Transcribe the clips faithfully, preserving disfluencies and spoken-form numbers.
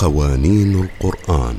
قوانين القرآن.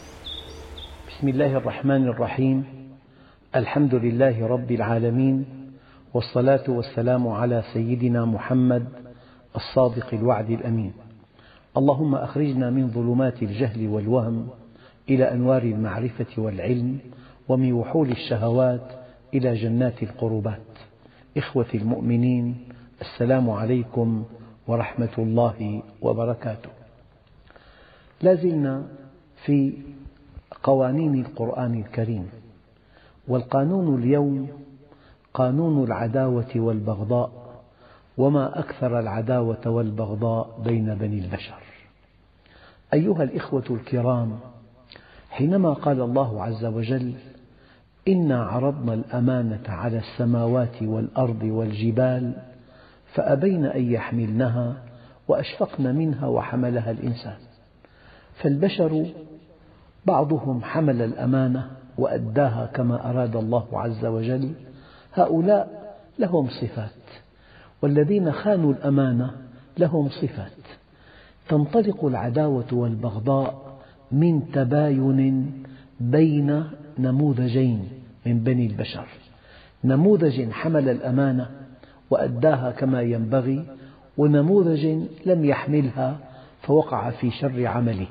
بسم الله الرحمن الرحيم. الحمد لله رب العالمين، والصلاة والسلام على سيدنا محمد الصادق الوعد الأمين. اللهم أخرجنا من ظلمات الجهل والوهم إلى أنوار المعرفة والعلم، ومن وحول الشهوات إلى جنات القربات. إخوتي المؤمنين، السلام عليكم ورحمة الله وبركاته. لا زلنا في قوانين القرآن الكريم، والقانون اليوم قانون العداوة والبغضاء، وما أكثر العداوة والبغضاء بين بني البشر. أيها الإخوة الكرام، حينما قال الله عز وجل: إنا عرضنا الأمانة على السماوات والأرض والجبال فأبين أن يحملنها وأشفقن منها وحملها الإنسان. فالبشر بعضهم حمل الأمانة وأداها كما أراد الله عز وجل، هؤلاء لهم صفات، والذين خانوا الأمانة لهم صفات. تنطلق العداوة والبغضاء من تباين بين نموذجين من بني البشر: نموذج حمل الأمانة وأداها كما ينبغي، ونموذج لم يحملها فوقع في شر عمله.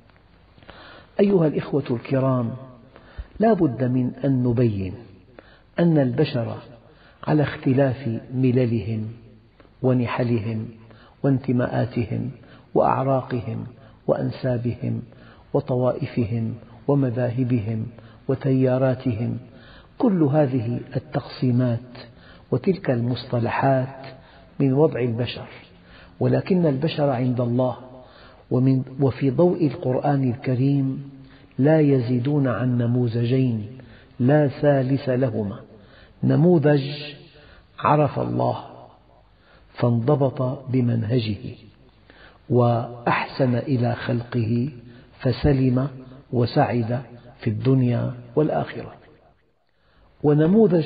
أيها الإخوة الكرام، لا بد من أن نبين أن البشر على اختلاف مللهم ونحلهم وانتماءاتهم وأعراقهم وأنسابهم وطوائفهم ومذاهبهم وتياراتهم، كل هذه التقسيمات وتلك المصطلحات من وضع البشر، ولكن البشر عند الله ومن وفي ضوء القرآن الكريم لا يزيدون عن نموذجين لا ثالث لهما: نموذج عرف الله فانضبط بمنهجه وأحسن إلى خلقه فسلم وسعد في الدنيا والآخرة، ونموذج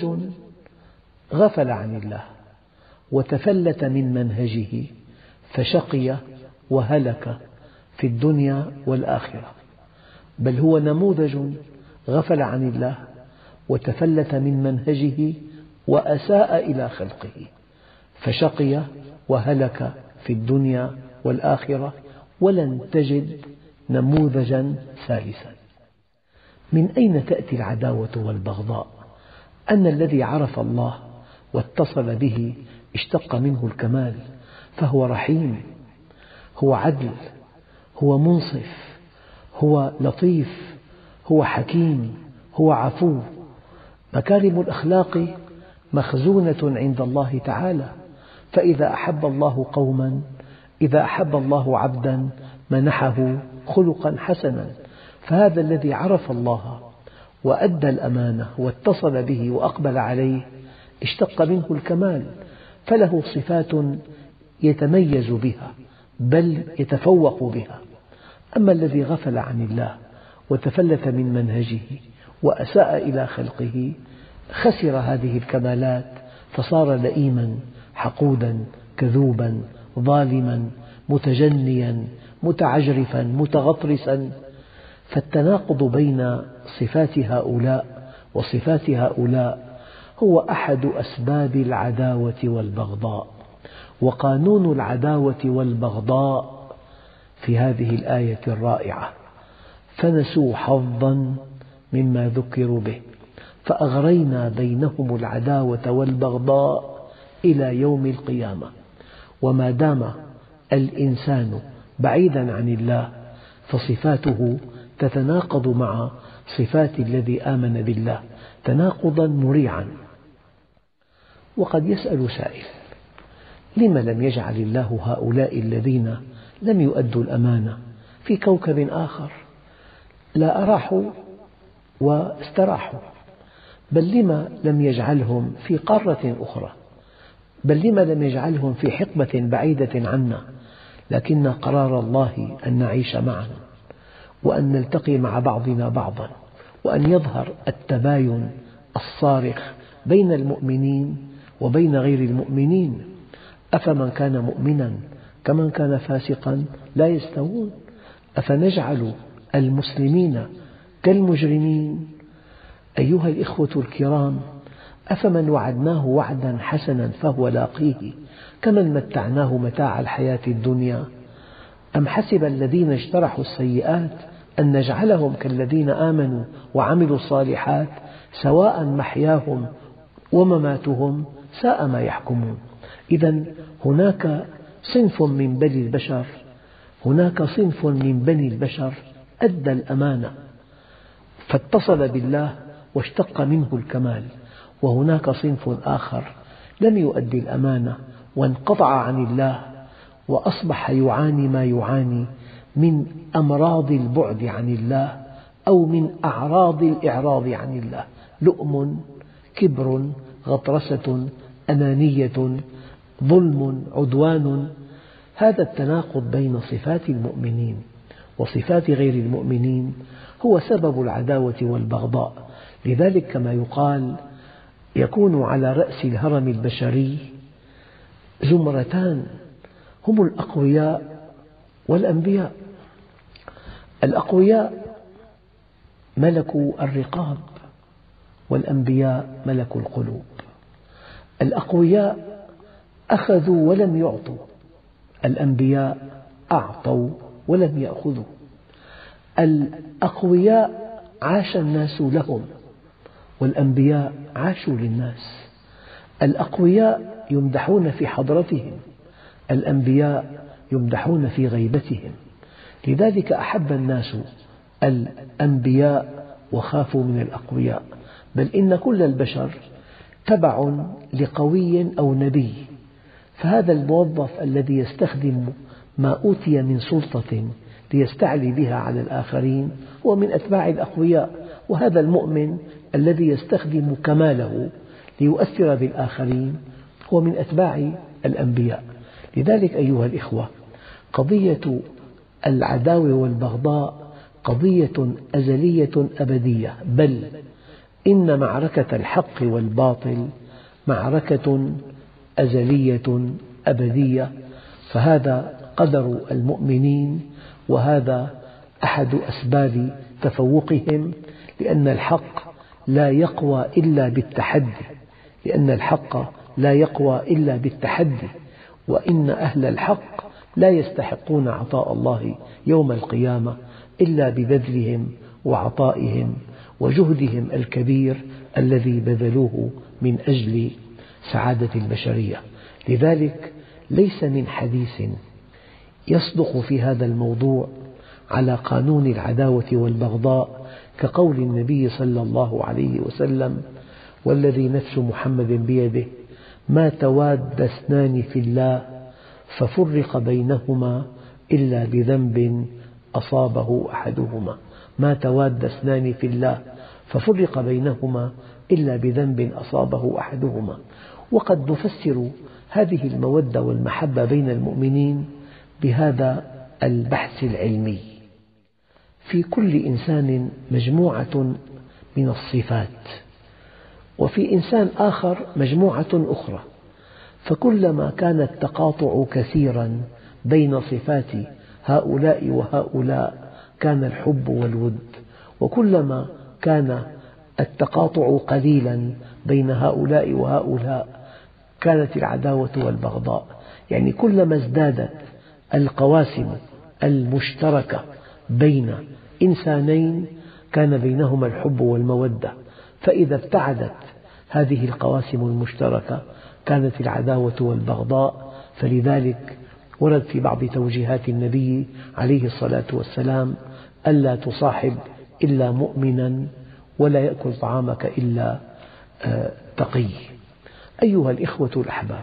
غفل عن الله وتفلت من منهجه فشقي وهلك في الدنيا والآخرة. بل هو نموذج غفل عن الله وتفلت من منهجه وأساء إلى خلقه فشقي وهلك في الدنيا والآخرة، ولن تجد نموذجا ثالثا. من أين تأتي العداوة والبغضاء؟ أن الذي عرف الله واتصل به اشتق منه الكمال، فهو رحيم، هو عدل، هو منصف، هو لطيف، هو حكيم، هو عفو. مكارم الأخلاق مخزونة عند الله تعالى، فإذا أحب الله قوما إذا أحب الله عبدا منحه خلقا حسنا. فهذا الذي عرف الله وأدى الأمانة واتصل به وأقبل عليه اشتق منه الكمال، فله صفات يتميز بها بل يتفوق بها. أما الذي غفل عن الله وتفلت من منهجه وأساء إلى خلقه خسر هذه الكمالات، فصار لئيما حقودا كذوبا ظالما متجنيا متعجرفا متغطرسا. فالتناقض بين صفات هؤلاء وصفات هؤلاء هو أحد أسباب العداوة والبغضاء. وقانون العداوة والبغضاء في هذه الآية الرائعة: فنسوا حظا مما ذكروا به فأغرينا بينهم العداوة والبغضاء إلى يوم القيامة. وما دام الإنسان بعيدا عن الله فصفاته تتناقض مع صفات الذي آمن بالله تناقضا مريعا. وقد يسأل سائل: لم لم يجعل الله هؤلاء الذين لم يؤدوا الأمانة في كوكب آخر؟ لا أراحوا واستراحوا، بل لم لم يجعلهم في قارة أخرى؟ بل لم لم يجعلهم في حقبة بعيدة عنا؟ لكن قرار الله أن نعيش معا، وأن نلتقي مع بعضنا بعضا، وأن يظهر التباين الصارخ بين المؤمنين وبين غير المؤمنين. أفمن كان مؤمنا كمن كان فاسقا لا يستوون. أفنجعل المسلمين كالمجرمين؟ أيها الإخوة الكرام، أفمن وعدناه وعدا حسنا فهو لاقيه كمن متعناه متاع الحياة الدنيا؟ أم حسب الذين اجترحوا السيئات أن نجعلهم كالذين آمنوا وعملوا الصالحات سواء محياهم ومماتهم ساء ما يحكمون. إذا هناك صنف من بني البشر هناك صنف من بني البشر أدى الأمانة فاتصل بالله واشتق منه الكمال، وهناك صنف آخر لم يؤدي الأمانة وانقطع عن الله وأصبح يعاني ما يعاني من أمراض البعد عن الله أو من أعراض الإعراض عن الله، لؤم، كبر، غطرسة، أنانية، ظلم، عدوان. هذا التناقض بين صفات المؤمنين وصفات غير المؤمنين هو سبب العداوة والبغضاء. لذلك كما يقال يكون على رأس الهرم البشري زمرتان، هم الأقوياء والأنبياء. الأقوياء ملكوا الرقاب، والأنبياء ملكوا القلوب. الأقوياء أخذوا ولم يعطوا، الأنبياء أعطوا ولم يأخذوا. الأقوياء عاش الناس لهم، والأنبياء عاشوا للناس. الأقوياء يمدحون في حضرتهم، الأنبياء يمدحون في غيبتهم. لذلك أحب الناس الأنبياء وخافوا من الأقوياء، بل إن كل البشر تبع لقوي أو نبي، فهذا الموظف الذي يستخدم ما أوتي من سلطة ليستعلي بها على الآخرين هو من أتباع الأقوياء، وهذا المؤمن الذي يستخدم كماله ليؤثر بالآخرين هو من أتباع الأنبياء. لذلك أيها الإخوة، قضية العداوة والبغضاء قضية أزلية أبدية، بل إن معركة الحق والباطل معركة أزلية أبدية، فهذا قدر المؤمنين، وهذا أحد أسباب تفوقهم، لأن الحق لا يقوى إلا بالتحدي، لأن الحق لا يقوى إلا بالتحدي، وإن أهل الحق لا يستحقون عطاء الله يوم القيامة إلا ببذلهم وعطائهم وجهدهم الكبير الذي بذلوه من أجل سعادة البشرية. لذلك ليس من حديث يصدق في هذا الموضوع على قانون العداوة والبغضاء كقول النبي صلى الله عليه وسلم: والذي نفس محمد بيده ما تواد اثنان في الله ففرق بينهما إلا بذنب أصابه أحدهما. ما تواد اثنان في الله ففرق بينهما إلا بذنب أصابه أحدهما. وقد نفسر هذه المودة والمحبة بين المؤمنين بهذا البحث العلمي: في كل إنسان مجموعة من الصفات، وفي إنسان آخر مجموعة أخرى، فكلما كان التقاطع كثيرا بين صفات هؤلاء وهؤلاء كان الحب والود، وكلما كان التقاطع قليلا بين هؤلاء وهؤلاء كانت العداوة والبغضاء. يعني كلما ازدادت القواسم المشتركة بين إنسانين كان بينهما الحب والمودة، فإذا ابتعدت هذه القواسم المشتركة كانت العداوة والبغضاء. فلذلك ورد في بعض توجيهات النبي عليه الصلاة والسلام: ألا تصاحب إلا مؤمنا، ولا يأكل طعامك إلا تقي. أيها الإخوة الأحباب،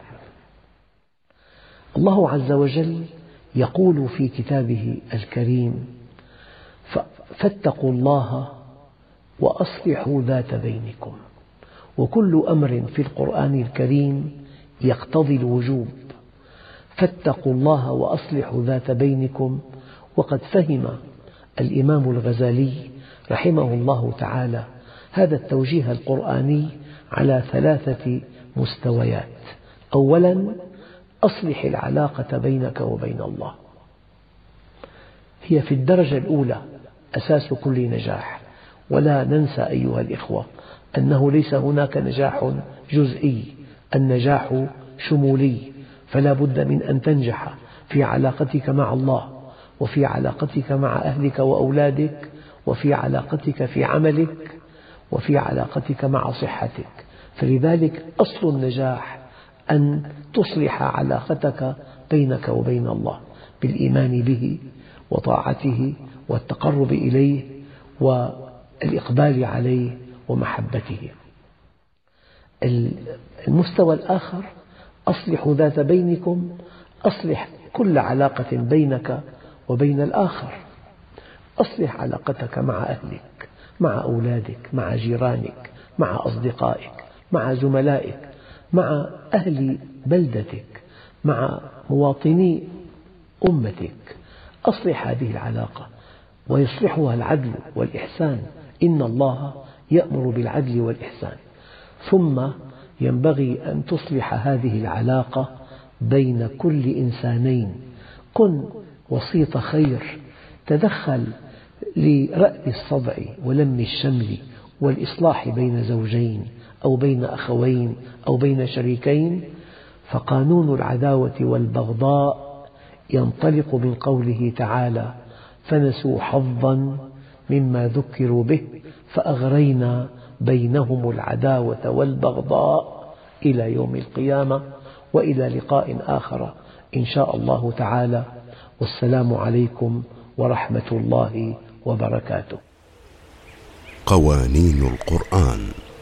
الله عز وجل يقول في كتابه الكريم: فاتقوا الله وأصلحوا ذات بينكم. وكل أمر في القرآن الكريم يقتضي الوجوب. فاتقوا الله وأصلحوا ذات بينكم. وقد فهم الإمام الغزالي رحمه الله تعالى هذا التوجيه القرآني على ثلاثة مستويات. أولا، أصلح العلاقة بينك وبين الله. هي في الدرجة الأولى أساس كل نجاح. ولا ننسى أيها الإخوة أنه ليس هناك نجاح جزئي، النجاح شمولي، فلا بد من أن تنجح في علاقتك مع الله، وفي علاقتك مع أهلك وأولادك، وفي علاقتك في عملك، وفي علاقتك مع صحتك. فلذلك أصل النجاح أن تصلح علاقتك بينك وبين الله بالإيمان به وطاعته والتقرب إليه والإقبال عليه ومحبته. المستوى الآخر أصلحوا ذات بينكم، أصلح كل علاقة بينك وبين الآخر. أصلح علاقتك مع أهلك، مع أولادك، مع جيرانك، مع أصدقائك، مع زملائك، مع أهل بلدتك، مع مواطني أمتك. أصلح هذه العلاقة، ويصلحها العدل والإحسان، إن الله يأمر بالعدل والإحسان. ثم ينبغي أن تصلح هذه العلاقة بين كل إنسانين. كن وسيط خير، تدخل لرأي الصدع ولم الشمل والإصلاح بين زوجين أو بين أخوين أو بين شريكين. فقانون العداوة والبغضاء ينطلق من قوله تعالى: فنسوا حظا مما ذكروا به فأغرينا بينهم العداوة والبغضاء إلى يوم القيامة. وإلى لقاء آخر إن شاء الله تعالى، والسلام عليكم ورحمة الله وبركاته. قوانين القرآن.